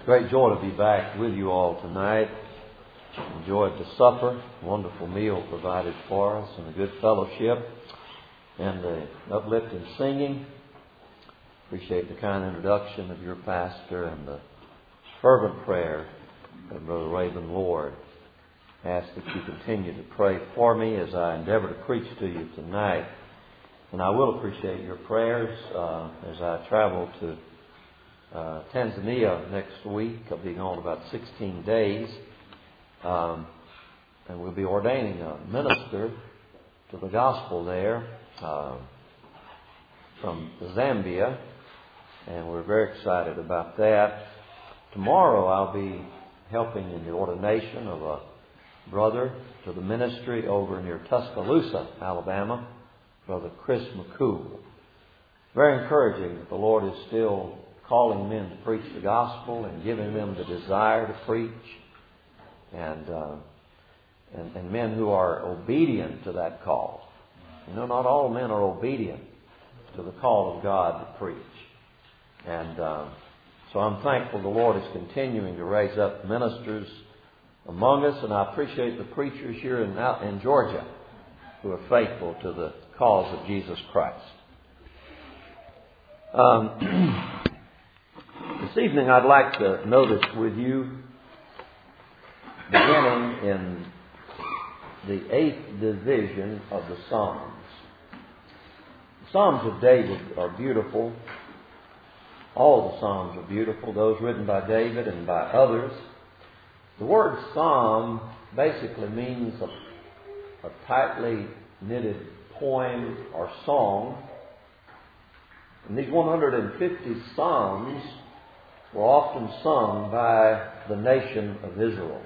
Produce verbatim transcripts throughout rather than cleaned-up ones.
Great joy to be back with you all tonight. Enjoyed the supper, wonderful meal provided for us, and a good fellowship, and the uplifting singing. Appreciate the kind introduction of your pastor and the fervent prayer of Brother Raven Lord. Ask that you continue to pray for me as I endeavor to preach to you tonight. And I will appreciate your prayers uh, as I travel to uh, Tanzania next week. I'll be gone about sixteen days. Um, and we'll be ordaining a minister to the gospel there uh, from Zambia. And we're very excited about that. Tomorrow I'll be helping in the ordination of a brother to the ministry over near Tuscaloosa, Alabama, Brother Chris McCool. Very encouraging that the Lord is still calling men to preach the gospel and giving them the desire to preach. And, uh, and and men who are obedient to that call. You know, not all men are obedient to the call of God to preach. And uh, so I'm thankful the Lord is continuing to raise up ministers among us, and I appreciate the preachers here in, in Georgia who are faithful to the cause of Jesus Christ. Um, this evening I'd like to notice with you, beginning in the eighth division of the Psalms. The Psalms of David are beautiful. All the Psalms are beautiful, those written by David and by others. The word psalm basically means a, a tightly knitted poem or song. And these one hundred fifty psalms were often sung by the nation of Israel.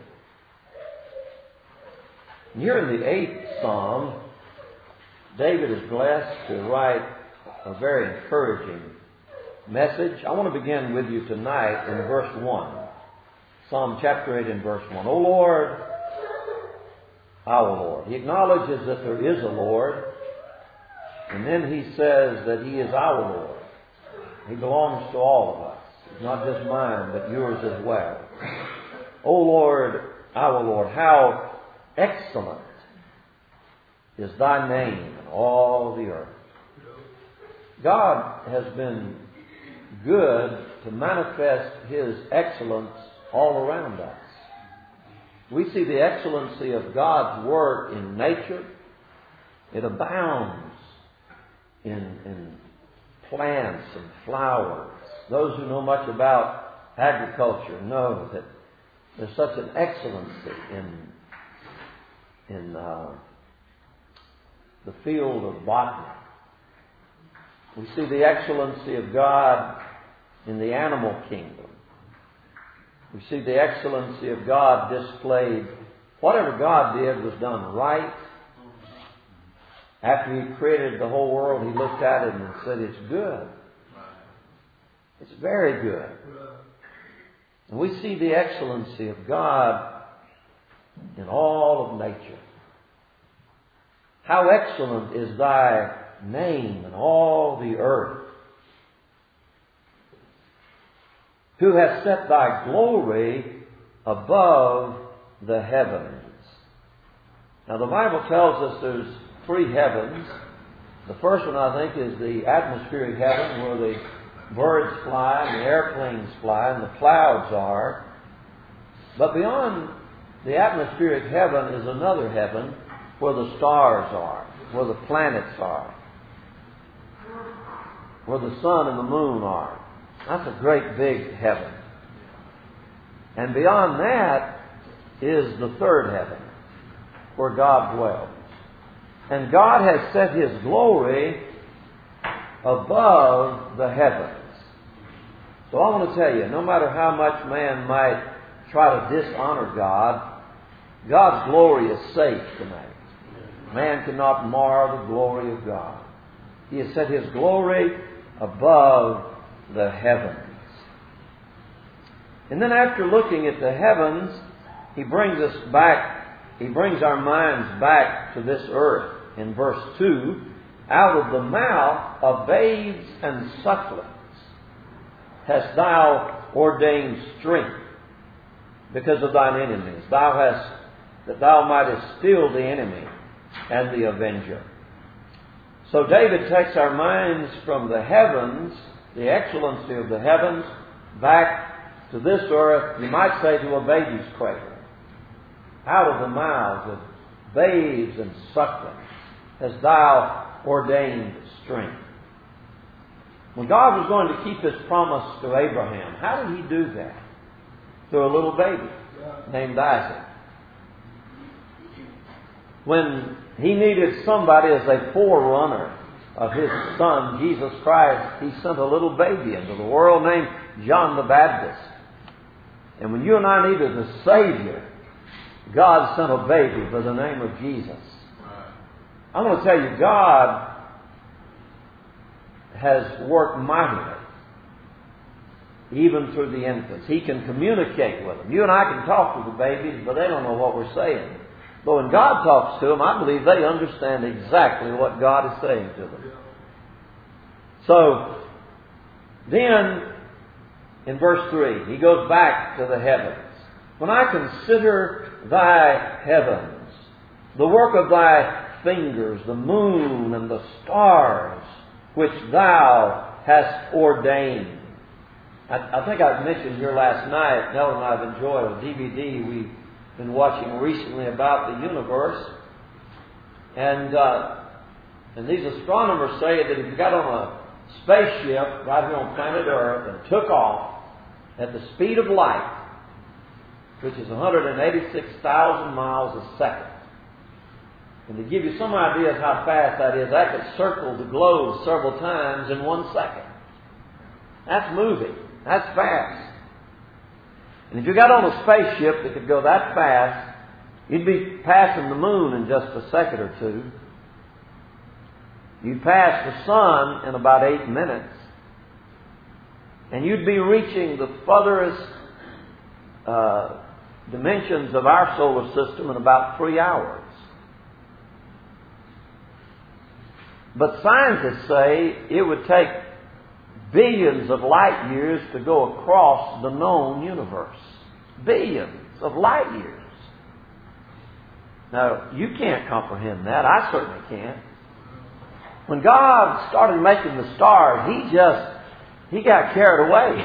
And here in the eighth psalm, David is blessed to write a very encouraging message. I want to begin with you tonight in verse one. Psalm chapter eight and verse one. O Lord, our Lord. He acknowledges that there is a Lord, and then he says that He is our Lord. He belongs to all of us. It's not just mine, but yours as well. O Lord, our Lord, how excellent is Thy name in all the earth. God has been good to manifest His excellence all around us. We see the excellency of God's work in nature. It abounds in, in plants and flowers. Those who know much about agriculture know that there's such an excellency in, in uh, the field of botany. We see the excellency of God in the animal kingdom. We see the excellency of God displayed. Whatever God did was done right. After He created the whole world, He looked at it and said, it's good. It's very good. And we see the excellency of God in all of nature. How excellent is Thy name in all the earth. Who has set Thy glory above the heavens. Now the Bible tells us there's three heavens. The first one, I think, is the atmospheric heaven, where the birds fly and the airplanes fly and the clouds are. But beyond the atmospheric heaven is another heaven where the stars are, where the planets are, where the sun and the moon are. That's a great big heaven. And beyond that is the third heaven, where God dwells. And God has set His glory above the heavens. So I want to tell you, no matter how much man might try to dishonor God, God's glory is safe tonight. Man cannot mar the glory of God. He has set His glory above the heavens. And then after looking at the heavens, He brings us back, He brings our minds back to this earth. In verse two, out of the mouth of babes and sucklings hast Thou ordained strength because of thine enemies. Thou hast, that thou mightest still the enemy and the avenger. So David takes our minds from the heavens, the excellency of the heavens, back to this earth, you might say to a baby's cradle. Out of the mouths of babes and sucklings hast thou ordained strength. When God was going to keep His promise to Abraham, how did He do that? Through a little baby named Isaac. When He needed somebody as a forerunner of His Son, Jesus Christ, He sent a little baby into the world named John the Baptist. And when you and I needed a Savior, God sent a baby by the name of Jesus. I'm going to tell you, God has worked mightily, even through the infants. He can communicate with them. You and I can talk to the babies, but they don't know what we're saying. But when God talks to them, I believe they understand exactly what God is saying to them. So, then, in verse three, he goes back to the heavens. When I consider thy heavens, the work of thy fingers, the moon and the stars, which thou hast ordained. I, I think I mentioned here last night, Nell and I have enjoyed a D V D we've been watching recently about the universe. And, uh, and these astronomers say that if you got on a spaceship right here on planet Earth and took off at the speed of light, which is one hundred eighty-six thousand miles a second. And to give you some idea of how fast that is, that could circle the globe several times in one second. That's moving. That's fast. And if you got on a spaceship that could go that fast, you'd be passing the moon in just a second or two. You'd pass the sun in about eight minutes. And you'd be reaching the furthest uh, dimensions of our solar system in about three hours. But scientists say it would take billions of light years to go across the known universe. Billions of light years. Now, you can't comprehend that. I certainly can't. When God started making the stars, He just, He got carried away.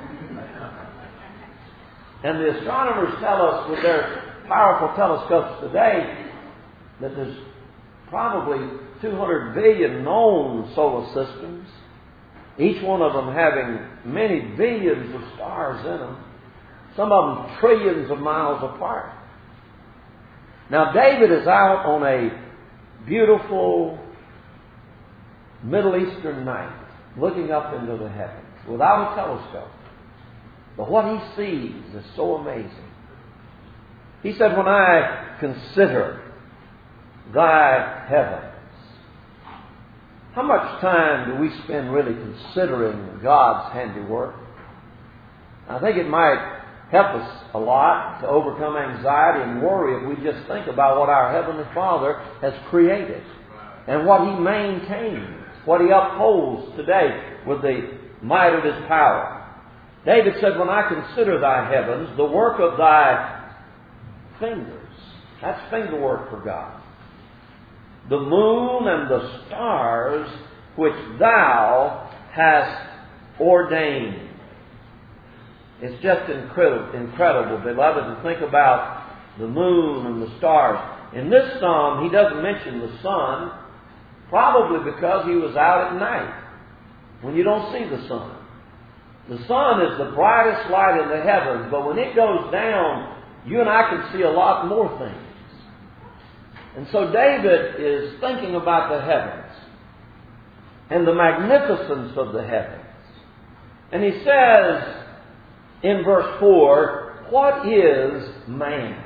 And the astronomers tell us with their powerful telescopes today that there's probably two hundred billion known solar systems, each one of them having many billions of stars in them, some of them trillions of miles apart. Now, David is out on a beautiful Middle Eastern night, looking up into the heavens without a telescope. But what he sees is so amazing. He said, when I consider thy heavens. How much time do we spend really considering God's handiwork? I think it might help us a lot to overcome anxiety and worry if we just think about what our Heavenly Father has created and what He maintains, what He upholds today with the might of His power. David said, when I consider thy heavens, the work of thy fingers. That's finger work for God. The moon and the stars which thou hast ordained. It's just incredible, incredible, beloved, to think about the moon and the stars. In this psalm, he doesn't mention the sun, probably because he was out at night when you don't see the sun. The sun is the brightest light in the heavens, but when it goes down, you and I can see a lot more things. And so David is thinking about the heavens and the magnificence of the heavens. And he says in verse four, what is man?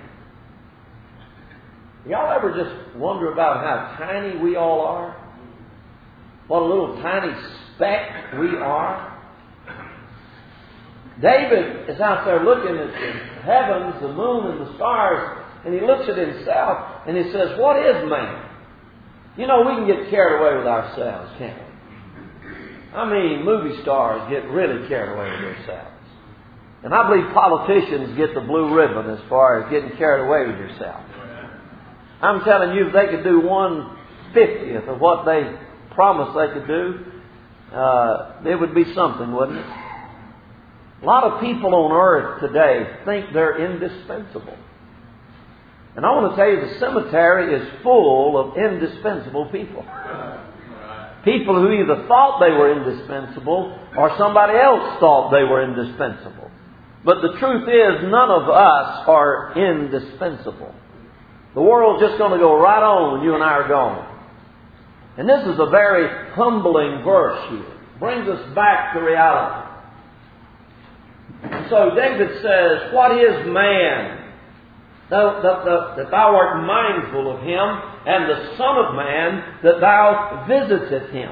Y'all ever just wonder about how tiny we all are? What a little tiny speck we are? David is out there looking at the heavens, the moon, and the stars, and he looks at himself and he says, what is man? You know, we can get carried away with ourselves, can't we? I mean, movie stars get really carried away with themselves. And I believe politicians get the blue ribbon as far as getting carried away with yourself. I'm telling you, if they could do one fiftieth of what they promised they could do, uh, it would be something, wouldn't it? A lot of people on earth today think they're indispensable. And I want to tell you, the cemetery is full of indispensable people. People who either thought they were indispensable or somebody else thought they were indispensable. But the truth is, none of us are indispensable. The world's just going to go right on when you and I are gone. And this is a very humbling verse here. It brings us back to reality. And so David says, what is man? That, that, that, that thou art mindful of him, and the Son of Man, that thou visitest him.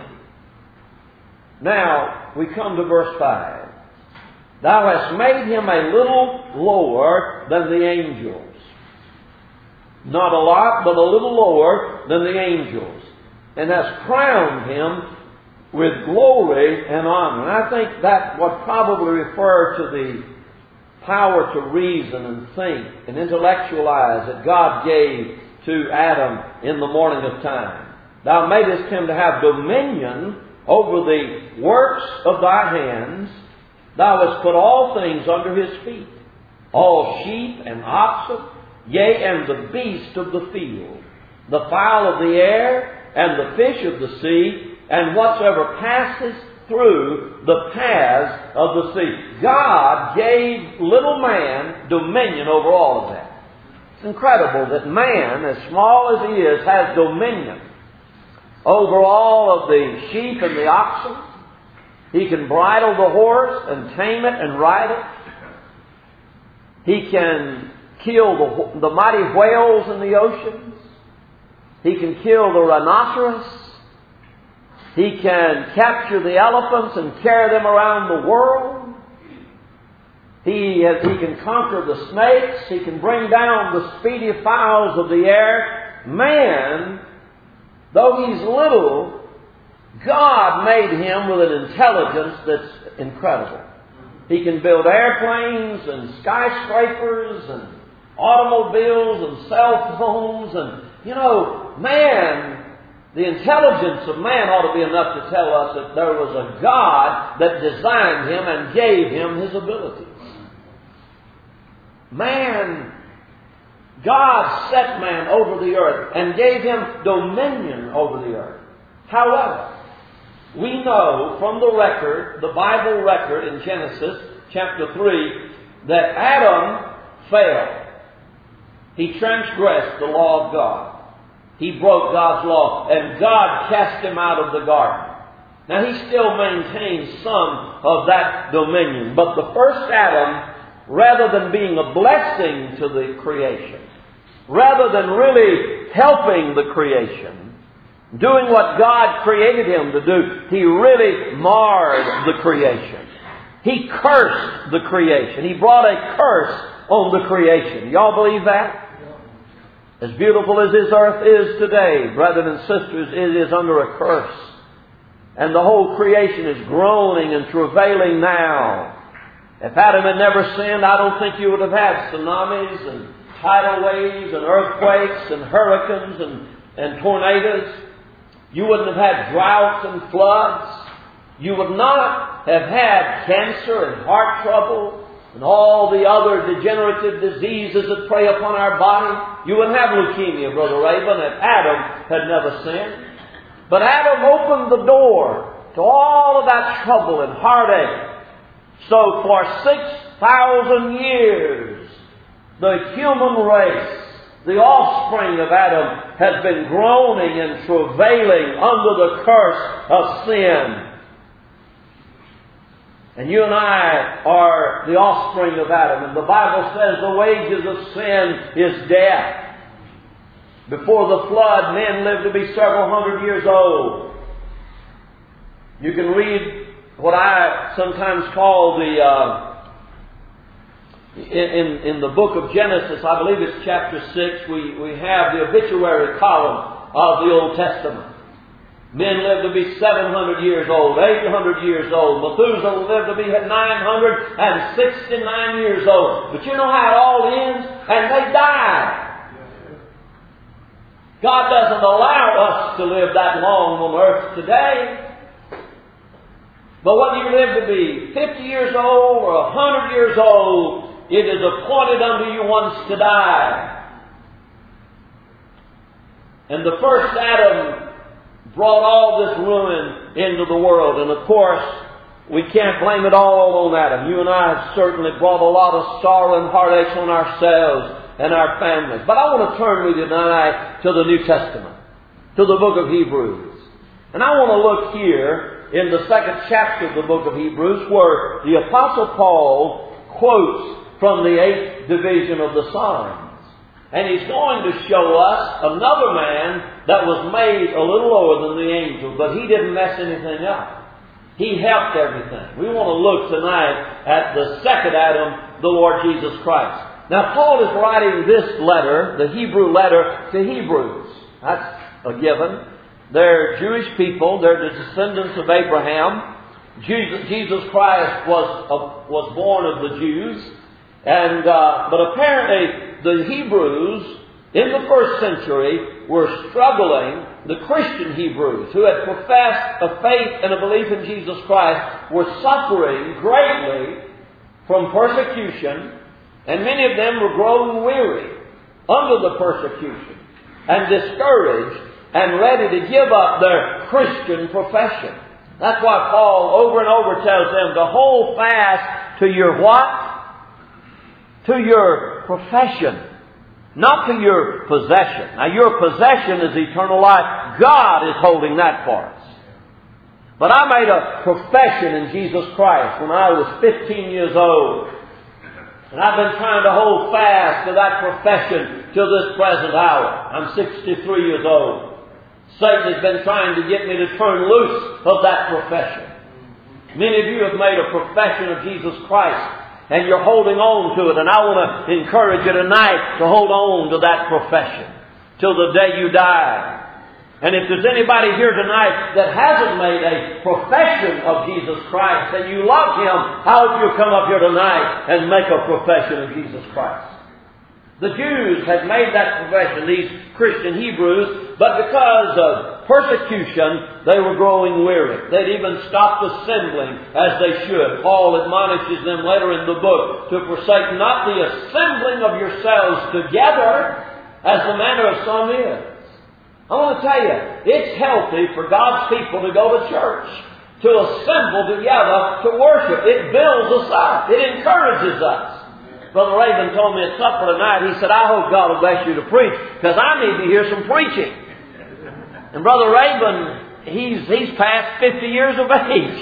Now, we come to verse five. Thou hast made him a little lower than the angels. Not a lot, but a little lower than the angels. And hast crowned him with glory and honor. And I think that would probably refer to the power to reason and think and intellectualize that God gave to Adam in the morning of time. Thou madest him to have dominion over the works of thy hands. Thou hast put all things under his feet, all sheep and oxen, yea, and the beast of the field, the fowl of the air, and the fish of the sea, and whatsoever passes through the paths of the sea. God gave little man dominion over all of that. It's incredible that man, as small as he is, has dominion over all of the sheep and the oxen. He can bridle the horse and tame it and ride it. He can kill the, the mighty whales in the oceans. He can kill the rhinoceros. He can capture the elephants and carry them around the world. He, has, he can conquer the snakes. He can bring down the speedy fowls of the air. Man, though he's little, God made him with an intelligence that's incredible. He can build airplanes and skyscrapers and automobiles and cell phones. And, you know, man, the intelligence of man ought to be enough to tell us that there was a God that designed him and gave him his abilities. Man, God set man over the earth and gave him dominion over the earth. However, we know from the record, the Bible record in Genesis chapter three, that Adam failed. He transgressed the law of God. He broke God's law, and God cast him out of the garden. Now, he still maintains some of that dominion. But the first Adam, rather than being a blessing to the creation, rather than really helping the creation, doing what God created him to do, he really marred the creation. He cursed the creation. He brought a curse on the creation. Y'all believe that? As beautiful as this earth is today, brothers and sisters, it is under a curse. And the whole creation is groaning and travailing now. If Adam had never sinned, I don't think you would have had tsunamis and tidal waves and earthquakes and hurricanes and, and tornadoes. You wouldn't have had droughts and floods. You would not have had cancer and heart trouble and all the other degenerative diseases that prey upon our body. You wouldn't have leukemia, Brother Raven, if Adam had never sinned. But Adam opened the door to all of that trouble and heartache. So for six thousand years, the human race, the offspring of Adam, has been groaning and travailing under the curse of sin. And you and I are the offspring of Adam. And the Bible says the wages of sin is death. Before the flood, men lived to be several hundred years old. You can read what I sometimes call the, uh, in, in the book of Genesis, I believe it's chapter six, we, we have the obituary column of the Old Testament. Men lived to be seven hundred years old, eight hundred years old. Methuselah lived to be nine hundred sixty-nine years old. But you know how it all ends? And they died. God doesn't allow us to live that long on earth today. But whether you live to be fifty years old or one hundred years old, it is appointed unto you once to die. And the first Adam brought all this ruin into the world. And of course, we can't blame it all on Adam. You and I have certainly brought a lot of sorrow and heartaches on ourselves and our families. But I want to turn with you tonight to the New Testament, to the book of Hebrews. And I want to look here in the second chapter of the book of Hebrews, where the Apostle Paul quotes from the eighth division of the Psalms. And he's going to show us another man that was made a little lower than the angels, but he didn't mess anything up. He helped everything. We want to look tonight at the second Adam, the Lord Jesus Christ. Now, Paul is writing this letter, the Hebrew letter, to Hebrews. That's a given. They're Jewish people. They're the descendants of Abraham. Jesus, Jesus Christ was, uh, was born of the Jews. And uh, but apparently the Hebrews in the first century were struggling. The Christian Hebrews who had professed a faith and a belief in Jesus Christ were suffering greatly from persecution, and many of them were growing weary under the persecution and discouraged and ready to give up their Christian profession. That's why Paul over and over tells them to hold fast to your what? To your profession, not to your possession. Now, your possession is eternal life. God is holding that for us. But I made a profession in Jesus Christ when I was fifteen years old. And I've been trying to hold fast to that profession till this present hour. I'm sixty-three years old. Satan has been trying to get me to turn loose of that profession. Many of you have made a profession of Jesus Christ, and you're holding on to it. And I want to encourage you tonight to hold on to that profession till the day you die. And if there's anybody here tonight that hasn't made a profession of Jesus Christ, and you love Him, I hope you'll come up here tonight and make a profession of Jesus Christ. The Jews had made that profession, these Christian Hebrews, but because of persecution, they were growing weary. They'd even stopped assembling as they should. Paul admonishes them later in the book to forsake not the assembling of yourselves together as the manner of some is. I want to tell you, it's healthy for God's people to go to church, to assemble together to worship. It builds us up. It encourages us. Brother Raven told me at supper tonight, he said, I hope God will bless you to preach, because I need to hear some preaching. And Brother Raven, he's he's past fifty years of age.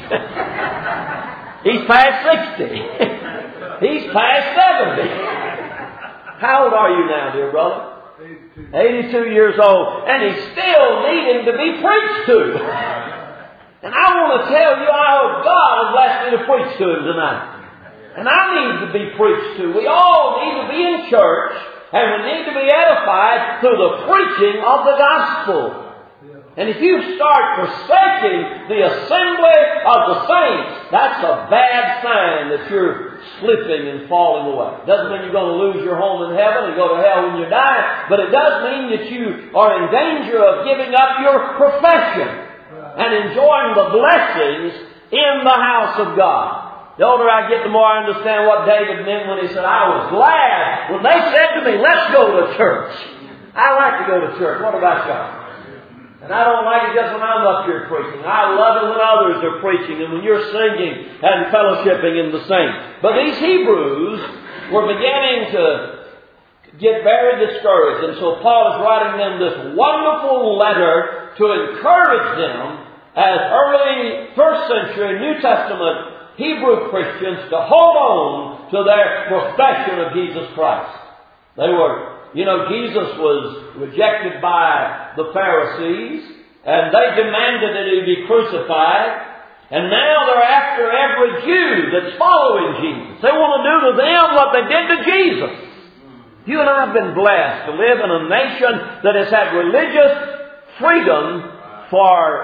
He's past sixty. He's past seventy. How old are you now, dear brother? eighty-two years old. And he's still needing to be preached to. And I want to tell you, I hope God will bless me to preach to him tonight. And I need to be preached to. We all need to be in church, and we need to be edified through the preaching of the gospel. And if you start forsaking the assembly of the saints, that's a bad sign that you're slipping and falling away. It doesn't mean you're going to lose your home in heaven and go to hell when you die, but it does mean that you are in danger of giving up your profession and enjoying the blessings in the house of God. The older I get, the more I understand what David meant when he said, I was glad when they said to me, let's go to church. I like to go to church. What about y'all? And I don't like it just when I'm up here preaching. I love it when others are preaching and when you're singing and fellowshipping in the saints. But these Hebrews were beginning to get very discouraged. And so Paul is writing them this wonderful letter to encourage them as early first century New Testament Hebrew Christians to hold on to their profession of Jesus Christ. They were, you know, Jesus was rejected by the Pharisees, and they demanded that he be crucified, and now they're after every Jew that's following Jesus. They want to do to them what they did to Jesus. You and I have been blessed to live in a nation that has had religious freedom for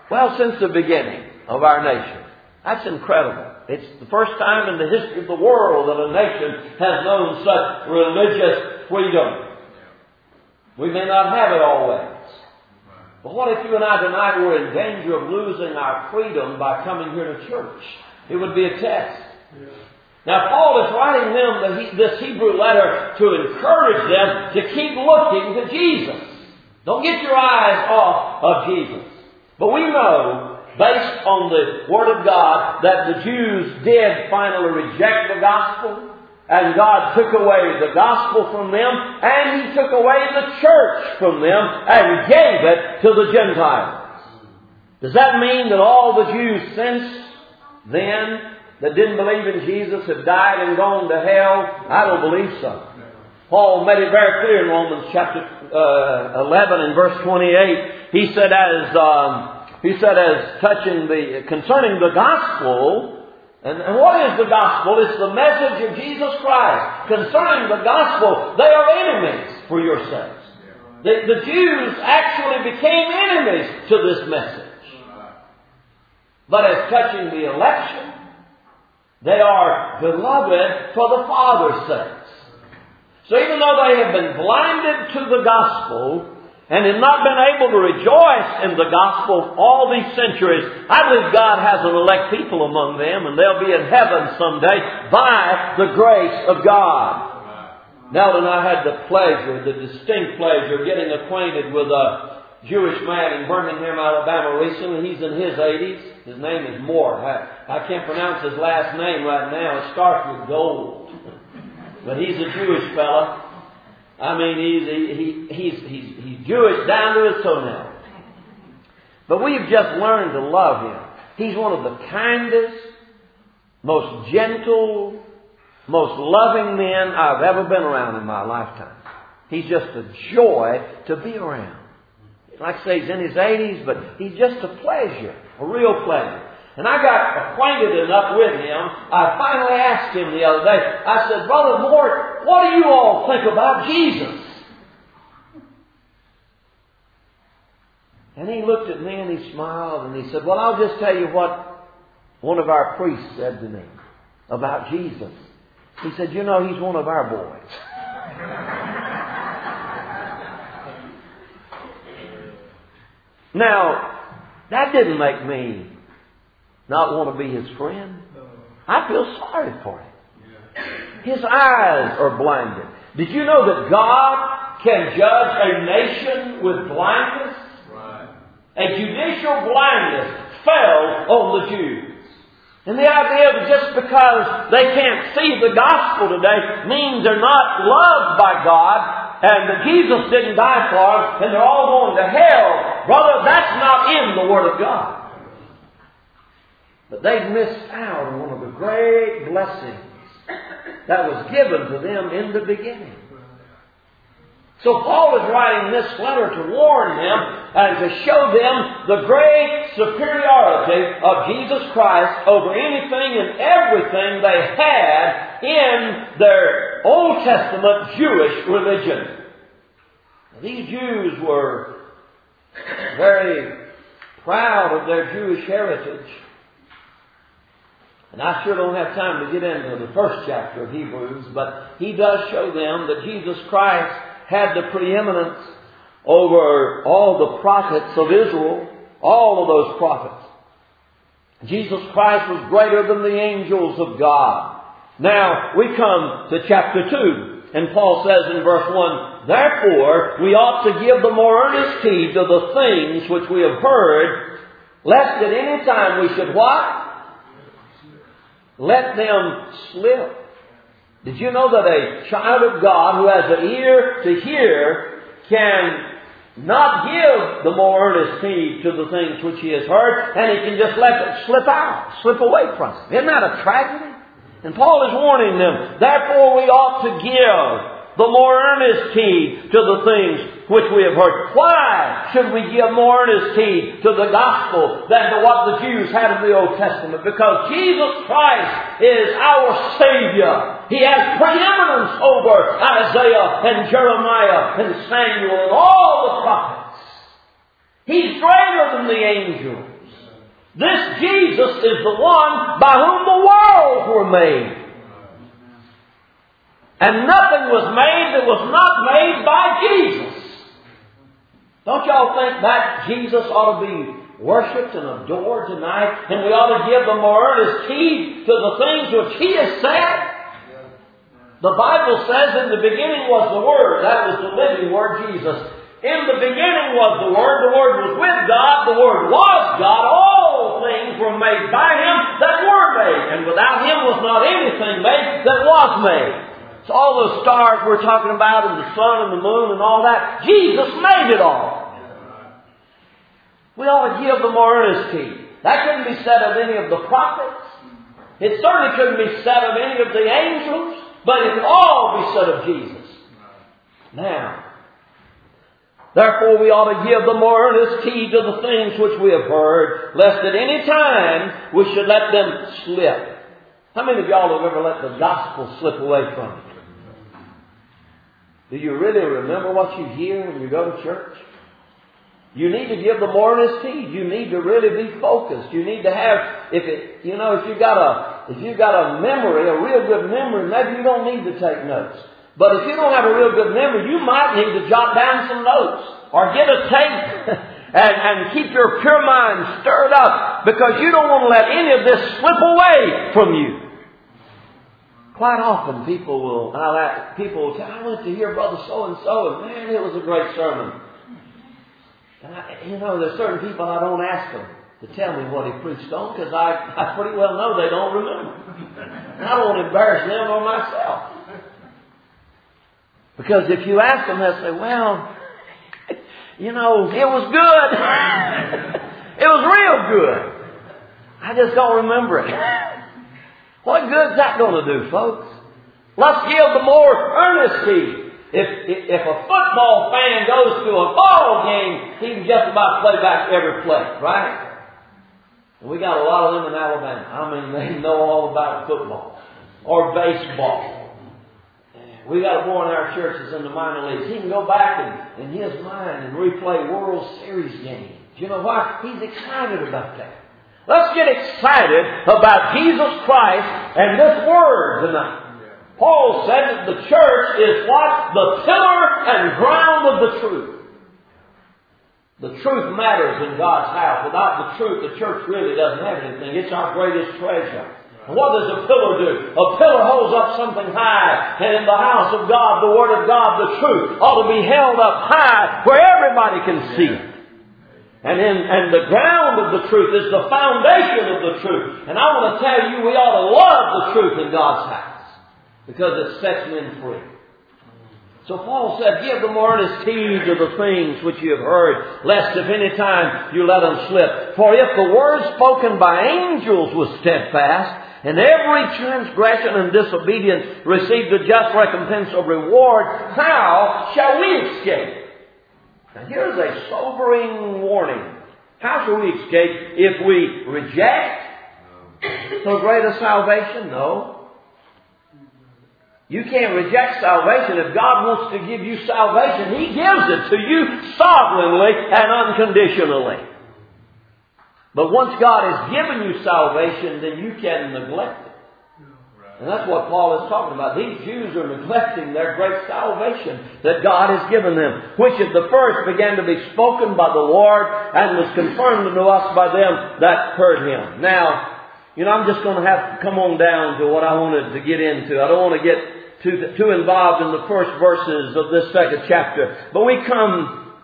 Well, since the beginning of our nation. That's incredible. It's the first time in the history of the world that a nation has known such religious freedom. We may not have it always. But what if you and I tonight were in danger of losing our freedom by coming here to church? It would be a test. Now, Paul is writing them the, this Hebrew letter to encourage them to keep looking to Jesus. Don't get your eyes off of Jesus. But we know, based on the Word of God, that the Jews did finally reject the gospel, and God took away the gospel from them, and He took away the church from them, and gave it to the Gentiles. Does that mean that all the Jews since then that didn't believe in Jesus have died and gone to hell? I don't believe so. Paul made it very clear in Romans chapter uh, eleven and verse twenty-eight. He said, as um, he said, as touching the concerning the gospel, and, and what is the gospel? It's the message of Jesus Christ. Concerning the gospel, they are enemies for your sakes. The, the Jews actually became enemies to this message. But as touching the election, they are beloved for the Father's sakes. So even though they have been blinded to the gospel and have not been able to rejoice in the gospel all these centuries, I believe God has an elect people among them, and they'll be in heaven someday by the grace of God. Nelda and I had the pleasure, the distinct pleasure, of getting acquainted with a Jewish man in Birmingham, Alabama recently. He's in his eighties. His name is Moore. I, I can't pronounce his last name right now. It starts with gold. But he's a Jewish fella. I mean, he's, he, he's, he's, he's Jewish down to his toenails. But we've just learned to love him. He's one of the kindest, most gentle, most loving men I've ever been around in my lifetime. He's just a joy to be around. Like I say, he's in his eighties, but he's just a pleasure, a real pleasure. And I got acquainted enough with him, I finally asked him the other day, I said, Brother Moore, what do you all think about Jesus? And he looked at me and he smiled and he said, well, I'll just tell you what one of our priests said to me about Jesus. He said, you know, he's one of our boys. Now, that didn't make me not want to be his friend. I feel sorry for him. His eyes are blinded. Did you know that God can judge a nation with blindness? A judicial blindness fell on the Jews. And the idea that just because they can't see the gospel today means they're not loved by God, and that Jesus didn't die for them, and they're all going to hell. Brother, that's not in the Word of God. But they've missed out on one of the great blessings that was given to them in the beginning. So Paul is writing this letter to warn them and to show them the great superiority of Jesus Christ over anything and everything they had in their Old Testament Jewish religion. These Jews were very proud of their Jewish heritage. And I sure don't have time to get into the first chapter of Hebrews, but he does show them that Jesus Christ had the preeminence over all the prophets of Israel, all of those prophets. Jesus Christ was greater than the angels of God. Now, we come to chapter two, and Paul says in verse one, therefore, we ought to give the more earnest heed to the things which we have heard, lest at any time we should what? Let them slip. Did you know that a child of God who has an ear to hear can not give the more earnest heed to the things which he has heard, and he can just let it slip out, slip away from it? Isn't that a tragedy? And Paul is warning them, therefore we ought to give the more earnest heed to the things which we have heard. Why should we give more earnest heed to the gospel than to what the Jews had in the Old Testament? Because Jesus Christ is our Savior. He has preeminence over Isaiah and Jeremiah and Samuel and all the prophets. He's greater than the angels. This Jesus is the one by whom the worlds were made. And nothing was made that was not made by Jesus. Don't y'all think that Jesus ought to be worshipped and adored tonight? And we ought to give the more earnest heed to the things which He has said? The Bible says, in the beginning was the Word. That was the living Word, Jesus. In the beginning was the Word. The Word was with God. The Word was God. All things were made by Him that were made. And without Him was not anything made that was made. So all those stars we're talking about, and the sun and the moon and all that, Jesus made it all. We ought to give the more earnest heed. That couldn't be said of any of the prophets. It certainly couldn't be said of any of the angels. But it can all be said of Jesus. Now, therefore we ought to give the more earnest heed to the things which we have heard, lest at any time we should let them slip. How many of y'all have ever let the gospel slip away from you? Do you really remember what you hear when you go to church? You need to give the more earnest heed. You need to really be focused. You need to have, if it, you know, if you got a, if you got a memory, a real good memory, maybe you don't need to take notes. But if you don't have a real good memory, you might need to jot down some notes or get a tape and, and keep your pure mind stirred up, because you don't want to let any of this slip away from you. Quite often, people will, I'll, people will say, I went to hear Brother so and so, and man, it was a great sermon. And I, you know, there's certain people I don't ask them to tell me what he preached on, because I, I pretty well know they don't remember. And I don't want to embarrass them or myself. Because if you ask them, they'll say, well, you know, it was good. It was real good. I just don't remember it. What good's that going to do, folks? Let's give the more earnest heed. If, if, if a football fan goes to a ball game, he can just about play back every play, right? And we got a lot of them in Alabama. I mean, they know all about football or baseball. We got a boy in our churches in the minor leagues. He can go back and, in his mind, and replay World Series games. You know why? He's excited about that. Let's get excited about Jesus Christ and this Word tonight. Paul said that the church is what? The pillar and ground of the truth. The truth matters in God's house. Without the truth, the church really doesn't have anything. It's our greatest treasure. And what does a pillar do? A pillar holds up something high. And in the house of God, the Word of God, the truth, ought to be held up high where everybody can see it. And, in, and the ground of the truth is the foundation of the truth. And I want to tell you, we ought to love the truth in God's house, because it sets men free. So Paul said, give the more earnest heed to the things which you have heard, lest if any time you let them slip. For if the word spoken by angels was steadfast, and every transgression and disobedience received the just recompense of reward, how shall we escape? Now here's a sobering warning. How shall we escape? If we reject so great a salvation? No. You can't reject salvation. If God wants to give you salvation, He gives it to you sovereignly and unconditionally. But once God has given you salvation, then you can neglect it. And that's what Paul is talking about. These Jews are neglecting their great salvation that God has given them, which at the first began to be spoken by the Lord and was confirmed to us by them that heard Him. Now, you know, I'm just going to have to come on down to what I wanted to get into. I don't want to get too, too involved in the first verses of this second chapter. But we come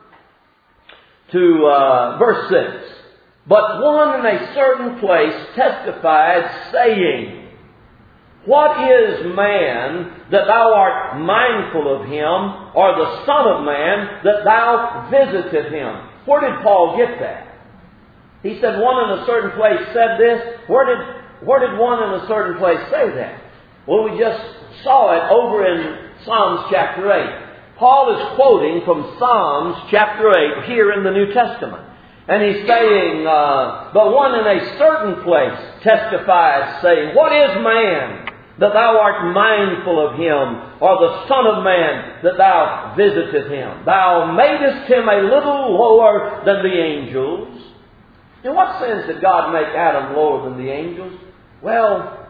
to uh, verse six. But one in a certain place testified, saying, what is man that thou art mindful of him, or the Son of Man that thou visitest him? Where did Paul get that? He said one in a certain place said this. Where did, where did one in a certain place say that? Well, we just saw it over in Psalms chapter eight. Paul is quoting from Psalms chapter eight here in the New Testament. And he's saying, uh, but one in a certain place testifies, saying, what is man that thou art mindful of him, or the Son of Man that thou visitest him? Thou madest him a little lower than the angels, In what sense did God make Adam lower than the angels? Well,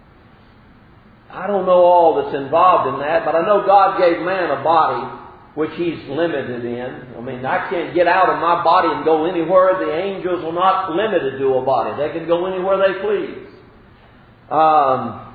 I don't know all that's involved in that, but I know God gave man a body which He's limited in. I mean, I can't get out of my body and go anywhere. The angels are not limited to a body. They can go anywhere they please. Um,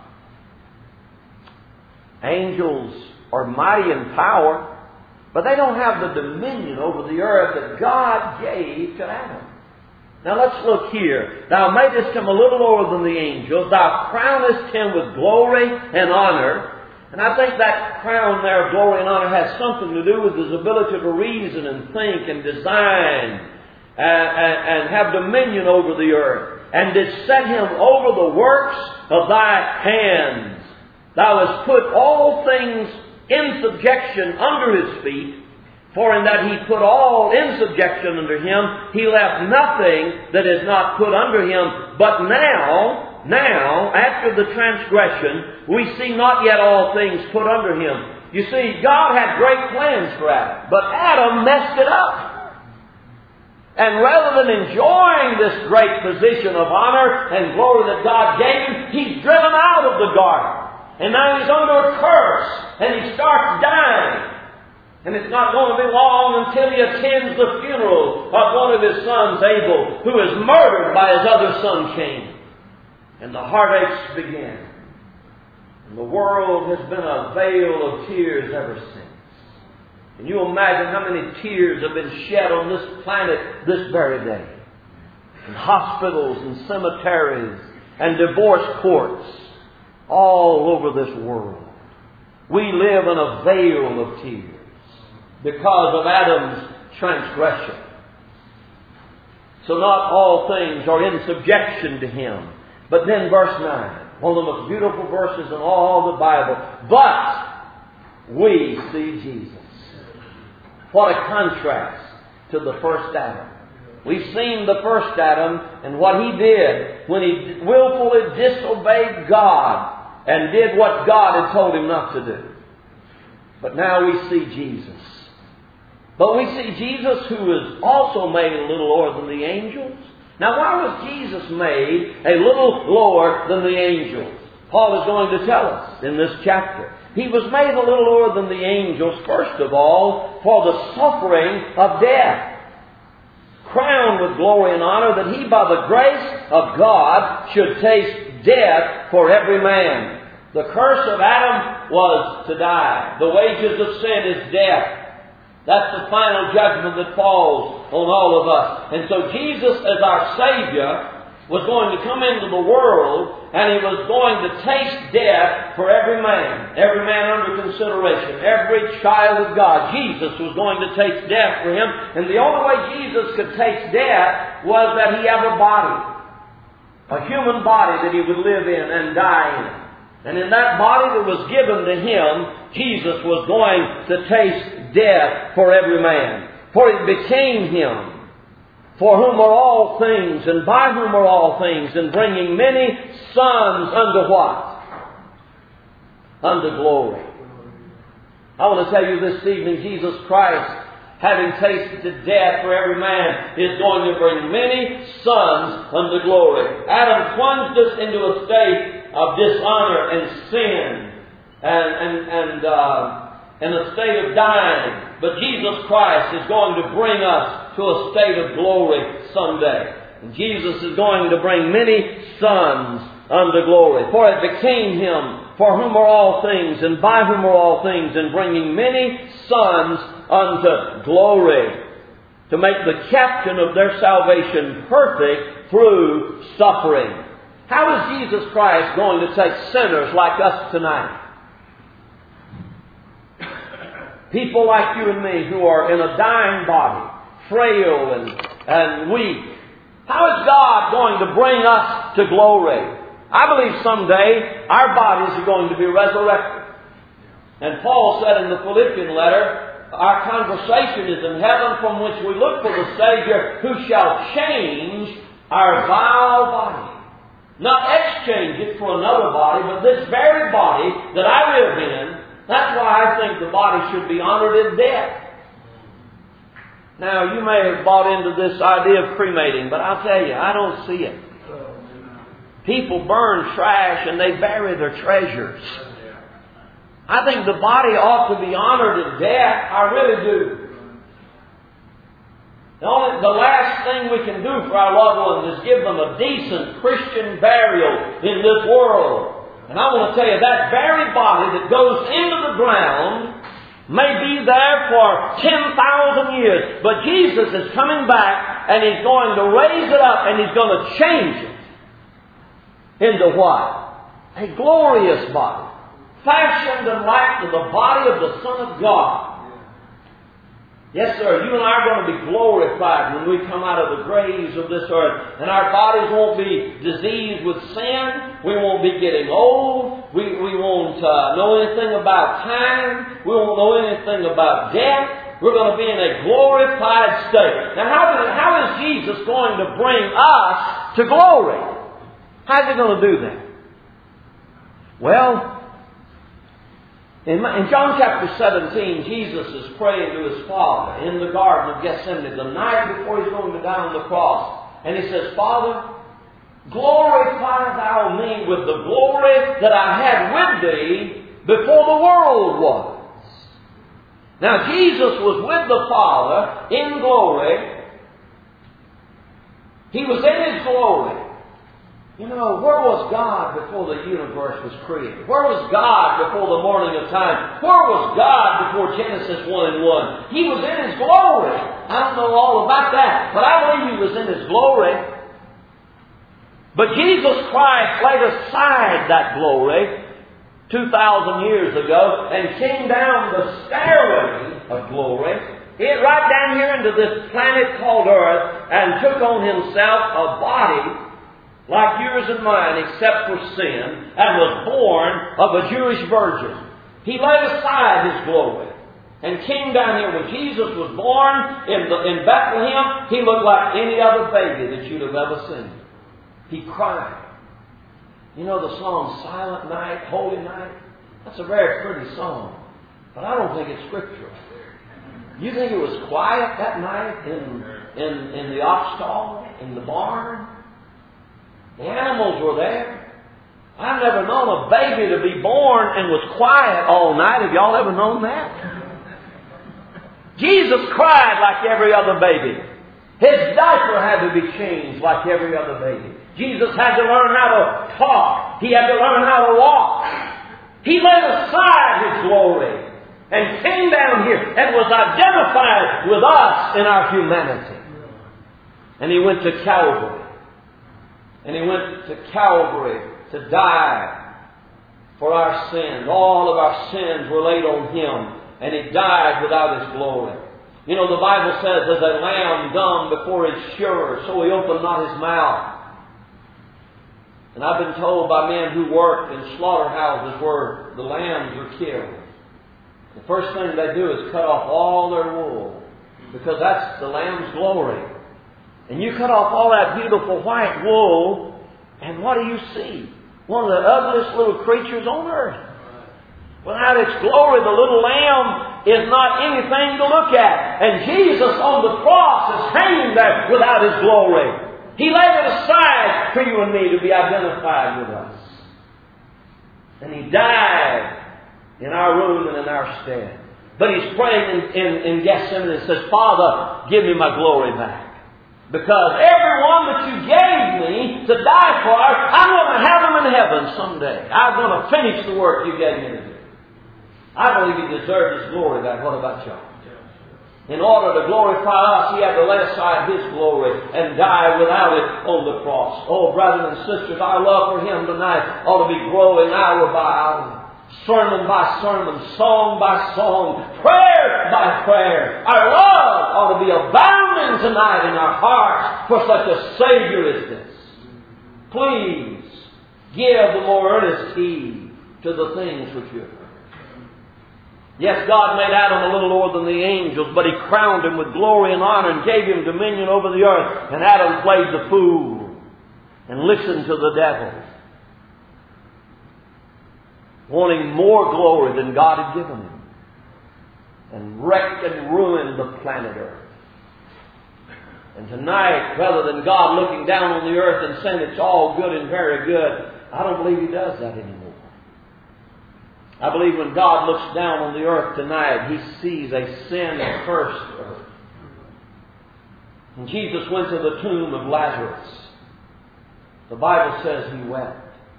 angels are mighty in power, but they don't have the dominion over the earth that God gave to Adam. Now let's look here. Thou madest him a little lower than the angels. Thou crownest him with glory and honor. And I think that crown there of glory and honor has something to do with his ability to reason and think and design and, and, and have dominion over the earth. And didst set him over the works of thy hands. Thou hast put all things in subjection under his feet. For in that He put all in subjection under Him, He left nothing that is not put under Him. But now, now, after the transgression, we see not yet all things put under Him. You see, God had great plans for Adam, but Adam messed it up. And rather than enjoying this great position of honor and glory that God gave him, he's driven out of the garden. And now he's under a curse, and he starts dying. And it's not going to be long until he attends the funeral of one of his sons, Abel, who is murdered by his other son, Cain. And the heartaches begin. And the world has been a veil of tears ever since. Can you imagine how many tears have been shed on this planet this very day? In hospitals and cemeteries and divorce courts all over this world. We live in a veil of tears because of Adam's transgression. So not all things are in subjection to him. But then verse nine, one of the most beautiful verses in all the Bible. But we see Jesus. What a contrast to the first Adam. We've seen the first Adam and what he did when he willfully disobeyed God and did what God had told him not to do. But now we see Jesus. But we see Jesus, who is also made a little lower than the angels. Now, why was Jesus made a little lower than the angels? Paul is going to tell us in this chapter. He was made a little lower than the angels, first of all, for the suffering of death. Crowned with glory and honor, that he, by the grace of God, should taste death for every man. The curse of Adam was to die. The wages of sin is death. That's the final judgment that falls on all of us. And so Jesus, as our Savior, was going to come into the world, and He was going to taste death for every man. Every man under consideration. Every child of God. Jesus was going to taste death for him. And the only way Jesus could taste death was that He have a body. A human body that He would live in and die in. And in that body that was given to Him, Jesus was going to taste death for every man. For it became Him, for whom are all things, and by whom are all things, and bringing many sons unto what? Unto glory. I want to tell you this evening, Jesus Christ, having tasted death for every man, is going to bring many sons unto glory. Adam plunged us into a state of dishonor and sin, and and and uh, in a state of dying. But Jesus Christ is going to bring us to a state of glory someday. And Jesus is going to bring many sons unto glory. For it became Him, for whom are all things, and by whom are all things, and bringing many sons unto glory, to make the captain of their salvation perfect through suffering. How is Jesus Christ going to take sinners like us tonight? People like you and me who are in a dying body, frail and, and weak. How is God going to bring us to glory? I believe someday our bodies are going to be resurrected. And Paul said in the Philippian letter, our conversation is in heaven, from which we look for the Savior who shall change our vile body. Not exchange it for another body, but this very body that I live in. That's why I think the body should be honored in death. Now, you may have bought into this idea of cremating, but I'll tell you, I don't see it. People burn trash and they bury their treasures. I think the body ought to be honored in death. I really do. The, only, the last thing we can do for our loved ones is give them a decent Christian burial in this world. And I want to tell you, that very body that goes into the ground may be there for ten thousand years. But Jesus is coming back and He's going to raise it up and He's going to change it into what? A glorious body. Fashioned and like to the body of the Son of God. Yes, sir, you and I are going to be glorified when we come out of the graves of this earth. And our bodies won't be diseased with sin. We won't be getting old. We, we won't uh, know anything about time. We won't know anything about death. We're going to be in a glorified state. Now, how, did, how is Jesus going to bring us to glory? How's He going to do that? Well, In, in John chapter seventeen, Jesus is praying to His Father in the Garden of Gethsemane, the night before He's going to die on the cross. And He says, Father, glorify Thou me with the glory that I had with Thee before the world was. Now, Jesus was with the Father in glory. He was in His glory. You know, where was God before the universe was created? Where was God before the morning of time? Where was God before Genesis one and one? He was in His glory. I don't know all about that, but I believe He was in His glory. But Jesus Christ laid aside that glory two thousand years ago and came down the stairway of glory, it right down here into this planet called Earth, and took on Himself a body like yours and mine, except for sin, and was born of a Jewish virgin. He laid aside His glory and came down here. When Jesus was born in, the, in Bethlehem, He looked like any other baby that you'd have ever seen. He cried. You know the song, Silent Night, Holy Night? That's a very pretty song, but I don't think it's scriptural. You think it was quiet that night in, in, in the ox stall, in the barn? The animals were there. I've never known a baby to be born and was quiet all night. Have y'all ever known that? Jesus cried like every other baby. His diaper had to be changed like every other baby. Jesus had to learn how to talk. He had to learn how to walk. He laid aside His glory and came down here and was identified with us in our humanity. And He went to Calvary. And He went to Calvary to die for our sins. All of our sins were laid on Him. And He died without His glory. You know, the Bible says, as a lamb dumb before its shearer, so He opened not His mouth. And I've been told by men who work in slaughterhouses where the lambs are killed, the first thing they do is cut off all their wool, because that's the lamb's glory. And you cut off all that beautiful white wool, and what do you see? One of the ugliest little creatures on earth. Without its glory, the little lamb is not anything to look at. And Jesus on the cross is hanging there without His glory. He laid it aside for you and me to be identified with us. And He died in our room and in our stead. But He's praying in, in, in Gethsemane and says, Father, give me my glory back. Because everyone that You gave me to die for, I'm going to have them in heaven someday. I'm going to finish the work You gave me to do. I believe He deserved His glory back. What about y'all? In order to glorify us, He had to lay aside His glory and die without it on the cross. Oh, brothers and sisters, our love for Him tonight ought to be growing hour by hour. Sermon by sermon, song by song, prayer by prayer. Our love ought to be abounding tonight in our hearts for such a Savior as this. Please give the more earnest heed to the things which you have heard. Yes, God made Adam a little lower than the angels, but He crowned him with glory and honor and gave him dominion over the earth. And Adam played the fool and listened to the devil, wanting more glory than God had given him, and wrecked and ruined the planet Earth. And tonight, rather than God looking down on the earth and saying it's all good and very good, I don't believe He does that anymore. I believe when God looks down on the earth tonight, He sees a sin-cursed earth. And Jesus went to the tomb of Lazarus. The Bible says He wept.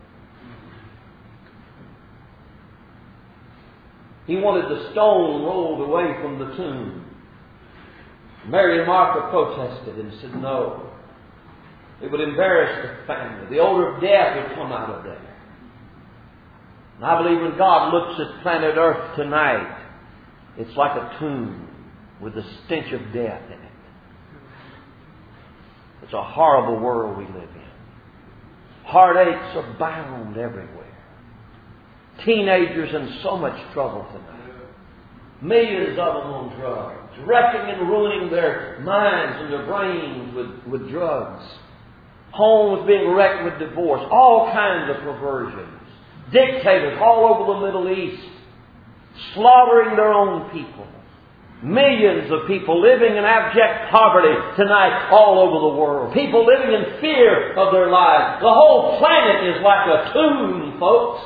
He wanted the stone rolled away from the tomb. Mary and Martha protested and said no. It would embarrass the family. The odor of death would come out of there. And I believe when God looks at planet Earth tonight, it's like a tomb with the stench of death in it. It's a horrible world we live in. Heartaches abound everywhere. Teenagers in so much trouble tonight. Millions of them on drugs. Wrecking and ruining their minds and their brains with, with drugs. Homes being wrecked with divorce. All kinds of perversions. Dictators all over the Middle East. Slaughtering their own people. Millions of people living in abject poverty tonight all over the world. People living in fear of their lives. The whole planet is like a tomb, folks.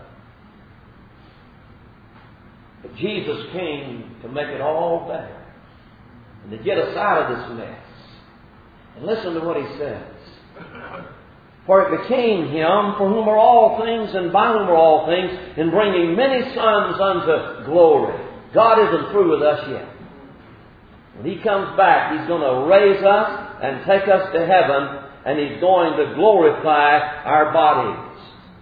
But Jesus came to make it all better. And to get us out of this mess. And listen to what He says. For it became Him for whom are all things and by whom are all things, in bringing many sons unto glory. God isn't through with us yet. When He comes back, He's going to raise us and take us to heaven, and He's going to glorify our bodies.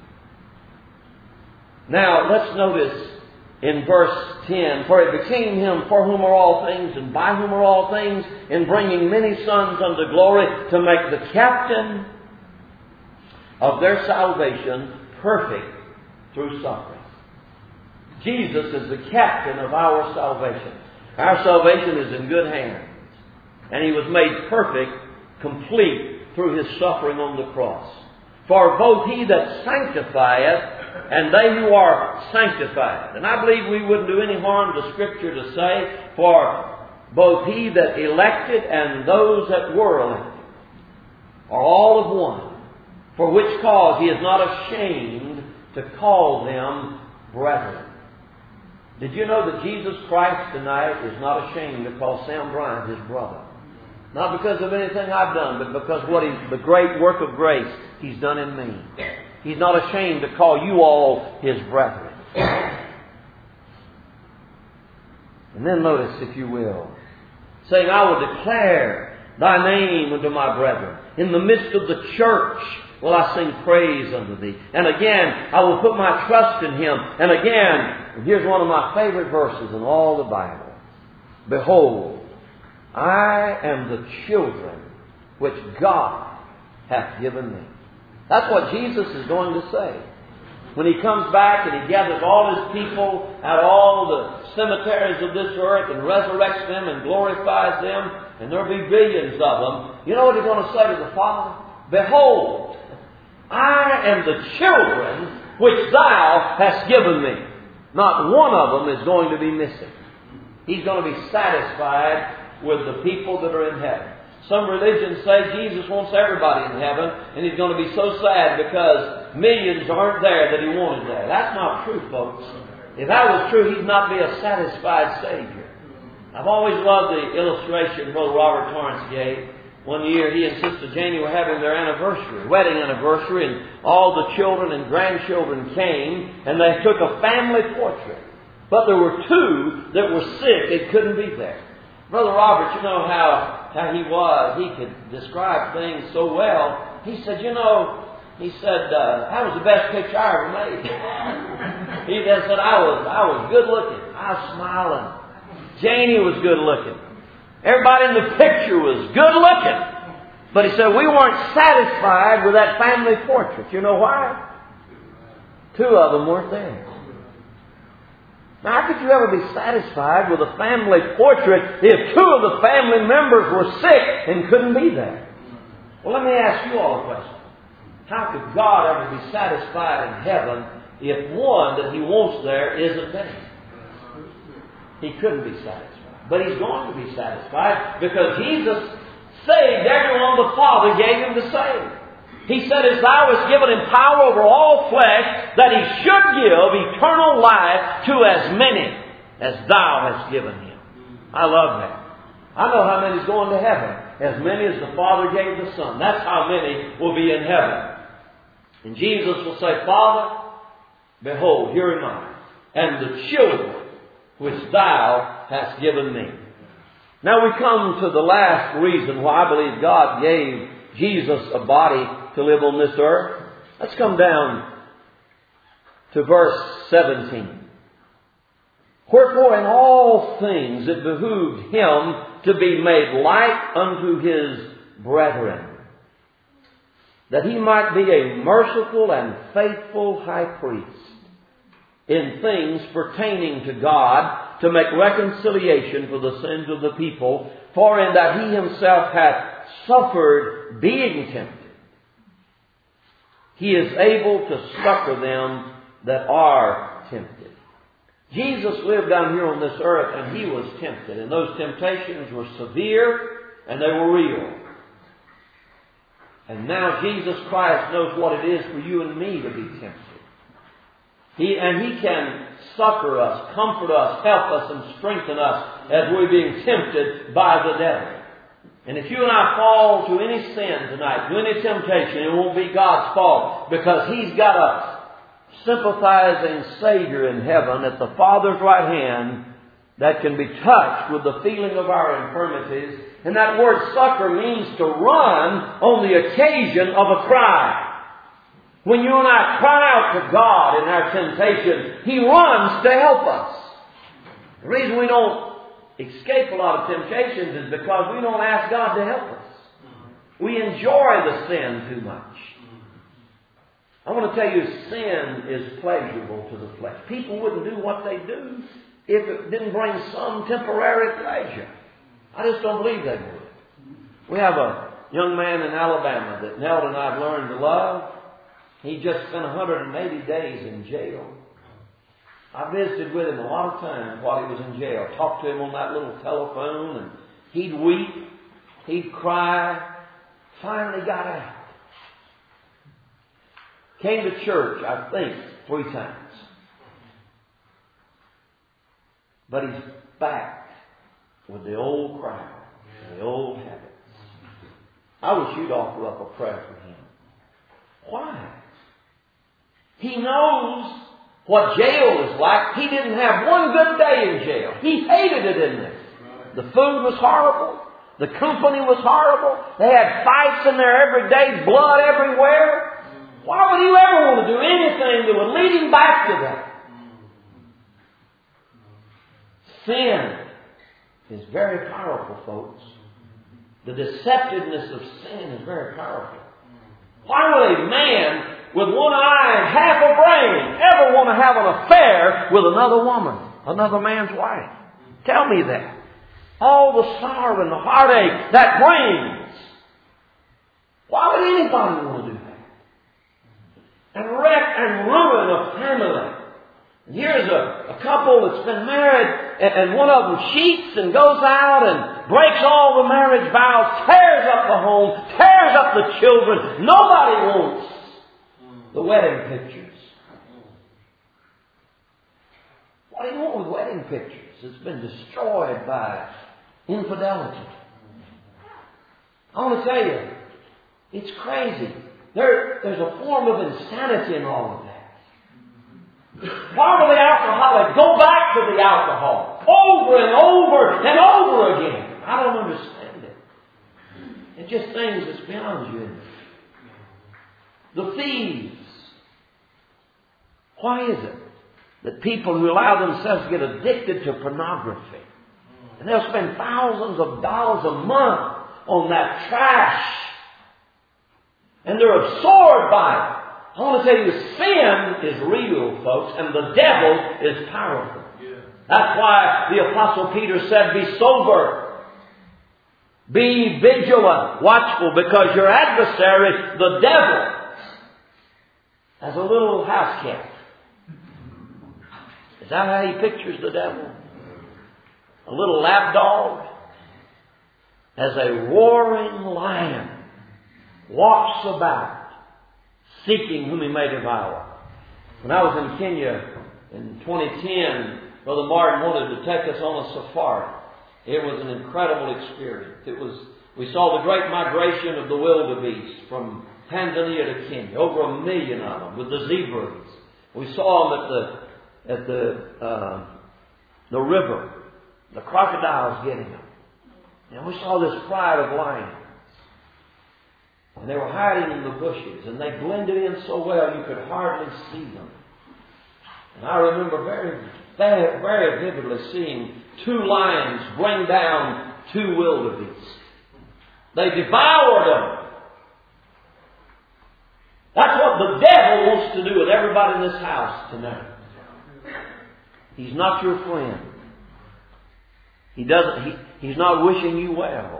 Now, let's notice in verse ten, for it became Him for whom are all things and by whom are all things, in bringing many sons unto glory, to make the captain of their salvation perfect through suffering. Jesus is the captain of our salvation. Our salvation is in good hands. And He was made perfect, complete, through His suffering on the cross. For both He that sanctifieth and they who are sanctified. And I believe we wouldn't do any harm to Scripture to say, for both He that elected and those that were elected are all of one. For which cause He is not ashamed to call them brethren. Did you know that Jesus Christ tonight is not ashamed to call Sam Bryant His brother? Not because of anything I've done, but because what he, the great work of grace He's done in me. He's not ashamed to call you all His brethren. And then notice, if you will, saying, I will declare Thy name unto my brethren. In the midst of the church will I sing praise unto Thee. And again, I will put my trust in Him. And again, and here's one of my favorite verses in all the Bible. Behold, I am the children which God hath given me. That's what Jesus is going to say. When He comes back and He gathers all His people out of all the cemeteries of this earth and resurrects them and glorifies them, and there'll be billions of them, you know what He's going to say to the Father? Behold, I am the children which Thou hast given me. Not one of them is going to be missing. He's going to be satisfied with the people that are in heaven. Some religions say Jesus wants everybody in heaven, and He's going to be so sad because millions aren't there that He wanted there. That's not true, folks. If that was true, He'd not be a satisfied Savior. I've always loved the illustration Brother Robert Torrance gave. One year he and Sister Janie were having their anniversary, wedding anniversary, and all the children and grandchildren came, and they took a family portrait. But there were two that were sick and couldn't be there. Brother Robert, you know how, how he was. He could describe things so well. He said, you know, he said, uh, that was the best picture I ever made. He then said, I was, I was good looking. I was smiling. Janie was good looking. Everybody in the picture was good looking. But he said, we weren't satisfied with that family portrait. You know why? Two of them weren't there. Now, how could you ever be satisfied with a family portrait if two of the family members were sick and couldn't be there? Well, let me ask you all a question. How could God ever be satisfied in heaven if one that He wants there isn't there? He couldn't be satisfied. But He's going to be satisfied because Jesus saved everyone the Father gave him to save. He said, as thou hast given him power over all flesh, that he should give eternal life to as many as thou hast given him. I love that. I know how many's going to heaven. As many as the Father gave the Son. That's how many will be in heaven. And Jesus will say, Father, behold, here am I, and the children which thou hast given me. Now we come to the last reason why I believe God gave Jesus a body to live on this earth. Let's come down to verse seventeen. Wherefore in all things it behooved him to be made like unto his brethren, that he might be a merciful and faithful high priest in things pertaining to God, to make reconciliation for the sins of the people, for in that he himself hath suffered being tempted, he is able to succor them that are tempted. Jesus lived down here on this earth and he was tempted. And those temptations were severe and they were real. And now Jesus Christ knows what it is for you and me to be tempted. He, and He can succor us, comfort us, help us, and strengthen us as we're being tempted by the devil. And if you and I fall to any sin tonight, to any temptation, it won't be God's fault, because He's got a sympathizing Savior in heaven at the Father's right hand that can be touched with the feeling of our infirmities. And that word succor means to run on the occasion of a cry. When you and I cry out to God in our temptation, He runs to help us. The reason we don't escape a lot of temptations is because we don't ask God to help us. We enjoy the sin too much. I want to tell you, sin is pleasurable to the flesh. People wouldn't do what they do if it didn't bring some temporary pleasure. I just don't believe they would. We have a young man in Alabama that Nell and I have learned to love. He just spent one hundred eighty days in jail. I visited with him a lot of times while he was in jail. Talked to him on that little telephone, and he'd weep, he'd cry. Finally got out. Came to church, I think, three times. But he's back with the old crowd, the old habits. I wish you'd offer up a prayer for him. Why? He knows what jail is like. He didn't have one good day in jail. He hated it in there. The food was horrible. The company was horrible. They had fights in there every day, blood everywhere. Why would you ever want to do anything that would lead him back to that? Sin is very powerful, folks. The deceptiveness of sin is very powerful. Why would a man with one eye and half a brain ever want to have an affair with another woman, another man's wife? Tell me that. All the sorrow and the heartache that brings. Why would anybody want to do that? And wreck and ruin a family. And here's a, a couple that's been married, and, and one of them cheats and goes out and breaks all the marriage vows, tears up the home, tears up the children. Nobody wants the wedding pictures. What do you want with wedding pictures? It's been destroyed by infidelity. I want to tell you, it's crazy. There, there's a form of insanity in all of that. Part of the alcoholic go back to the alcohol over and over and over again. I don't understand it. It's just things that's beyond you. The thieves. Why is it that people who allow themselves to get addicted to pornography, and they'll spend thousands of dollars a month on that trash, and they're absorbed by it? I want to tell you, sin is real, folks, and the devil is powerful. Yeah. That's why the Apostle Peter said, be sober. Be vigilant, watchful, because your adversary, the devil, has a little house cat. Is that how he pictures the devil? A little lap dog? as a roaring lion walks about, seeking whom he may devour. When I was in Kenya in twenty ten, Brother Martin wanted to take us on a safari. It was an incredible experience. It was, we saw the great migration of the wildebeest from Tanzania to Kenya, over a million of them, with the zebras. We saw them at the at the uh, the river, the crocodiles getting them. And we saw this pride of lions. And they were hiding in the bushes, and they blended in so well you could hardly see them. And I remember very, very, very vividly seeing two lions bring down two wildebeest. They devoured them. That's what the devil wants to do with everybody in this house tonight. He's not your friend. He doesn't. He, he's not wishing you well.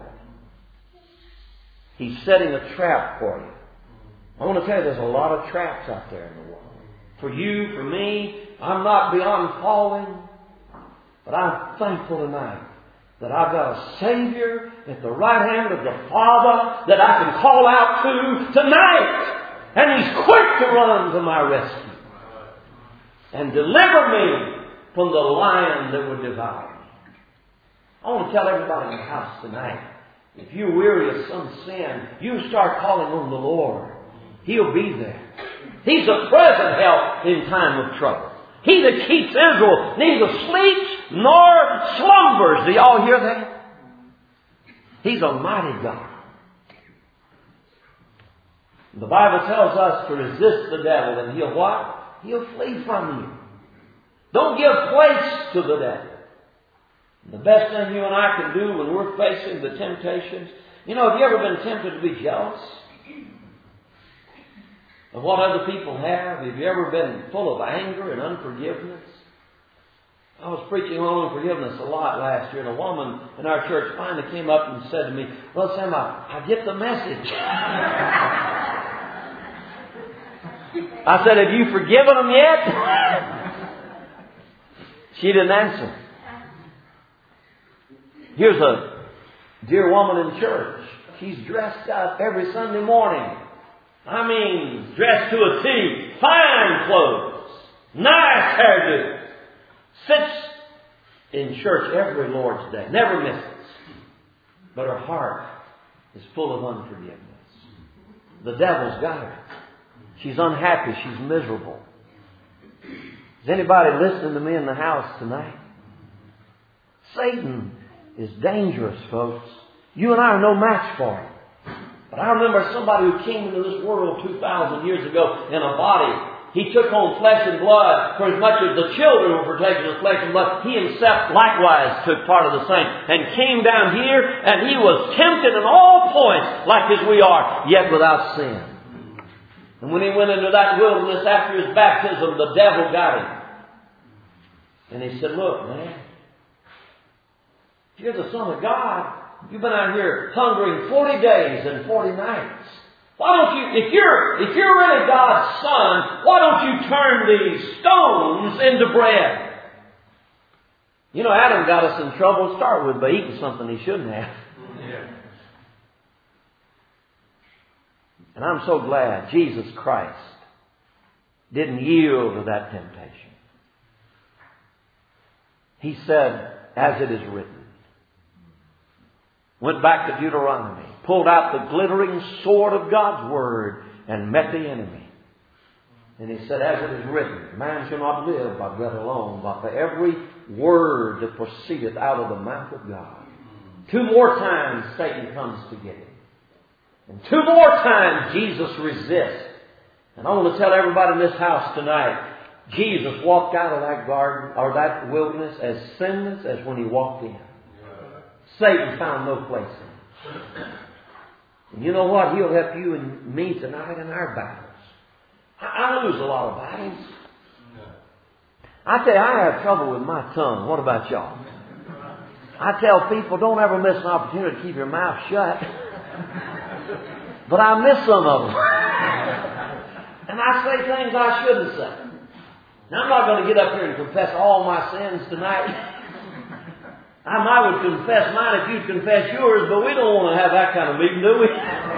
He's setting a trap for you. I want to tell you, there's a lot of traps out there in the world. For you, for me, I'm not beyond falling, but I'm thankful tonight that I've got a Savior at the right hand of the Father that I can call out to tonight. And He's quick to run to my rescue and deliver me from the lion that would devour me. I want to tell everybody in the house tonight, if you're weary of some sin, you start calling on the Lord. He'll be there. He's a present help in time of trouble. He that keeps Israel neither sleeps nor slumbers. Do y'all hear that? He's a mighty God. The Bible tells us to resist the devil, and he'll what? He'll flee from you. Don't give place to the devil. The best thing you and I can do when we're facing the temptations, you know, have you ever been tempted to be jealous of what other people have? Have you ever been full of anger and unforgiveness? I was preaching on unforgiveness a lot last year, and a woman in our church finally came up and said to me, "Well, Sam, I, I get the message." I said, "Have you forgiven them yet?" She didn't answer. Here's a dear woman in church. She's dressed up every Sunday morning. I mean, dressed to a T. Fine clothes. Nice hairdo. Sits in church every Lord's Day. Never misses. But her heart is full of unforgiveness. The devil's got her. She's unhappy. She's miserable. Is anybody listening to me in the house tonight? Satan is dangerous, folks. You and I are no match for him. But I remember somebody who came into this world two thousand years ago in a body. He took on flesh and blood, for as much as the children were partakers of flesh and blood, he himself likewise took part of the same, and came down here, and he was tempted in all points, like as we are, yet without sin. And when he went into that wilderness after his baptism, the devil got him. And he said, "Look, man, if you're the Son of God, you've been out here hungering forty days and forty nights. Why don't you, if you're, if you're really God's Son, why don't you turn these stones into bread?" You know, Adam got us in trouble to start with by eating something he shouldn't have. Yeah. And I'm so glad Jesus Christ didn't yield to that temptation. He said, "As it is written." Went back to Deuteronomy, pulled out the glittering sword of God's Word, and met the enemy. And he said, "As it is written, man shall not live by bread alone, but by every word that proceedeth out of the mouth of God." Two more times Satan comes to get him. And two more times Jesus resists. And I want to tell everybody in this house tonight, Jesus walked out of that garden, or that wilderness, as sinless as when he walked in. Satan found no place in him. And you know what? He'll help you and me tonight in our battles. I, I lose a lot of battles. I tell you, I have trouble with my tongue. What about y'all? I tell people, don't ever miss an opportunity to keep your mouth shut. But I miss some of them. And I say things I shouldn't say. Now, I'm not going to get up here and confess all my sins tonight. I might would confess mine if you'd confess yours, but we don't want to have that kind of meeting, do we?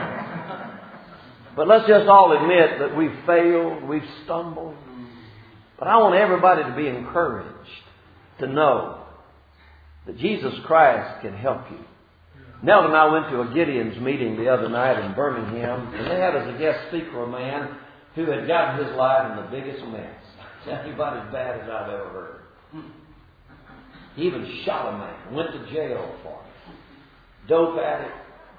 But let's just all admit that we've failed, we've stumbled. But I want everybody to be encouraged to know that Jesus Christ can help you. Nell and I went to a Gideon's meeting the other night in Birmingham, and they had as a guest speaker a man who had gotten his life in the biggest mess. About as bad as I've ever heard. He even shot a man, went to jail for it. Dope addict.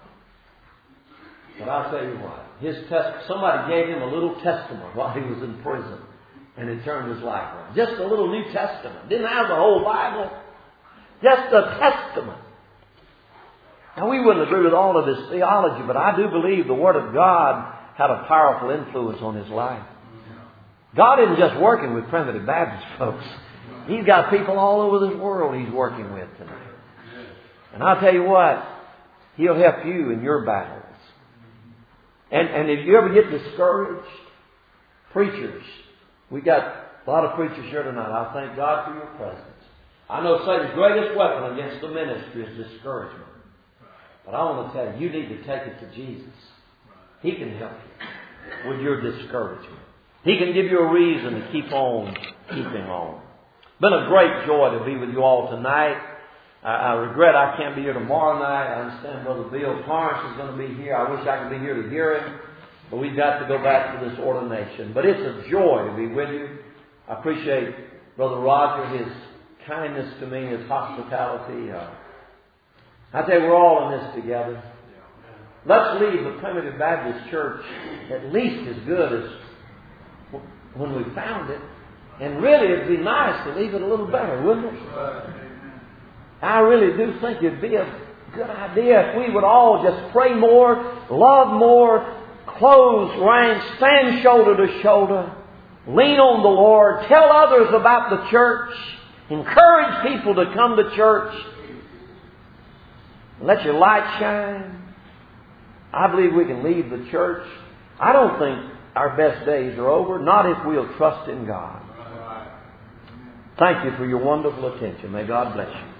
But I'll tell you what, his test, somebody gave him a little testament while he was in prison, and it turned his life around. Just a little New Testament. Didn't have the whole Bible. Just a testament. Now, we wouldn't agree with all of his theology, but I do believe the Word of God had a powerful influence on his life. God isn't just working with Primitive Baptist folks. He's got people all over this world He's working with tonight. And I'll tell you what, He'll help you in your battles. And, and if you ever get discouraged, preachers, we got a lot of preachers here tonight. I thank God for your presence. I know Satan's greatest weapon against the ministry is discouragement. But I want to tell you, you need to take it to Jesus. He can help you with your discouragement. He can give you a reason to keep on keeping on. Been a great joy to be with you all tonight. I, I regret I can't be here tomorrow night. I understand Brother Bill Torrance is going to be here. I wish I could be here to hear him. But we've got to go back to this ordination. But it's a joy to be with you. I appreciate Brother Roger, his kindness to me, his hospitality. Uh, I tell you, we're all in this together. Let's leave the Primitive Baptist Church at least as good as when we found it. And really, it'd be nice to leave it a little better, wouldn't it? I really do think it'd be a good idea if we would all just pray more, love more, close ranks, stand shoulder to shoulder, lean on the Lord, tell others about the church, encourage people to come to church, let your light shine. I believe we can leave the church. I don't think our best days are over, not if we'll trust in God. Thank you for your wonderful attention. May God bless you.